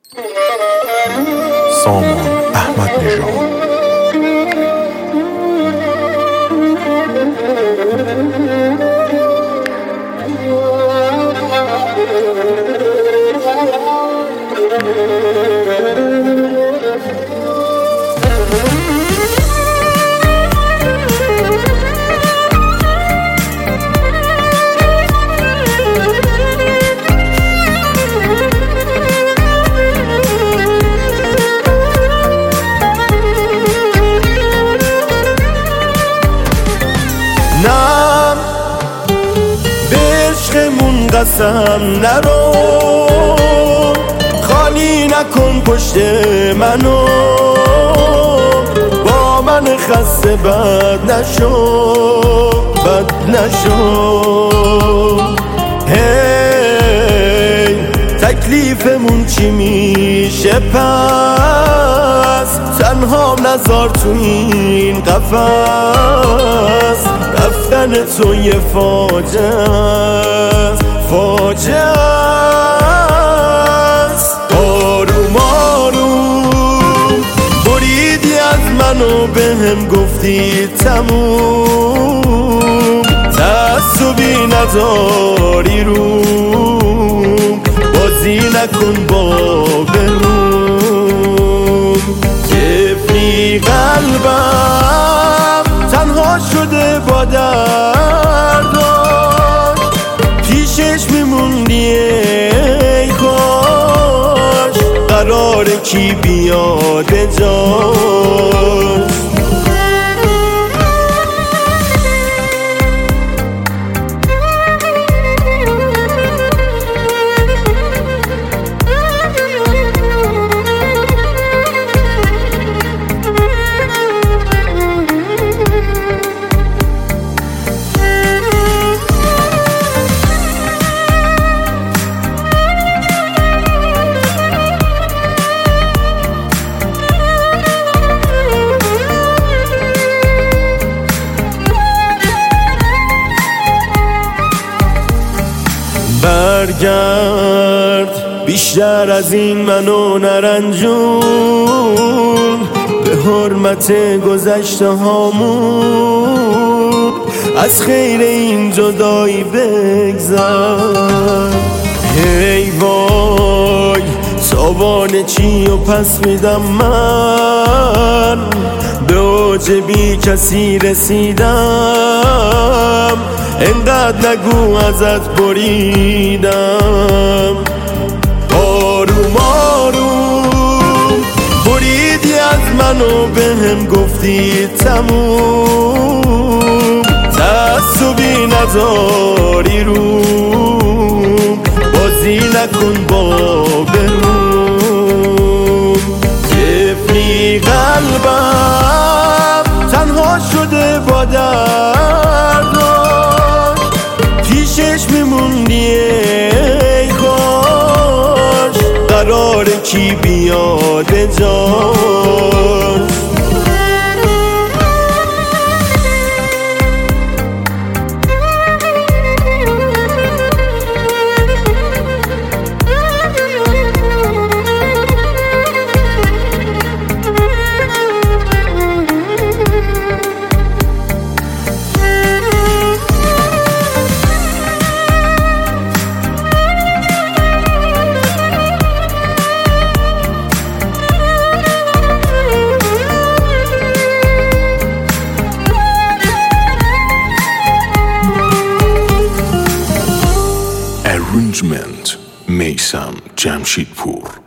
سامان احمدنژاد. نم به عشقمون قسم نرو، خالی نکن پشت منو، با من خسته بد نشو هی تکلیفمون چی میشه پس، تنها نذار تو این قفس، رفتن تو یه فاجعه است. آروم آروم بریدی از منو، بهم گفتی تموم، تعصبی نداری روم، بازی نکن با بروم. طفلی قلبم تنها شده با درداش، پیشش میموندی ای کاش، قراره کی بیاد جاش. برگرد بیشتر از این منو نرنجون، به حرمت گذشته هامون از خیر این جدایی بگذر. هی وای تابان چی و پس میدم من، به اوج بی کسی رسیدم، انقدر نگو ازت بریدم. آروم آروم بریدی از منو، بهم گفتی تموم، تعصبی نداری روم، بازی نکن با بروم. طفلی قلبم تنها شده با درداش، پیشش میموندی ای کاش، قراره کی بیاد جاش. Arrangement میثم جمشیدپور.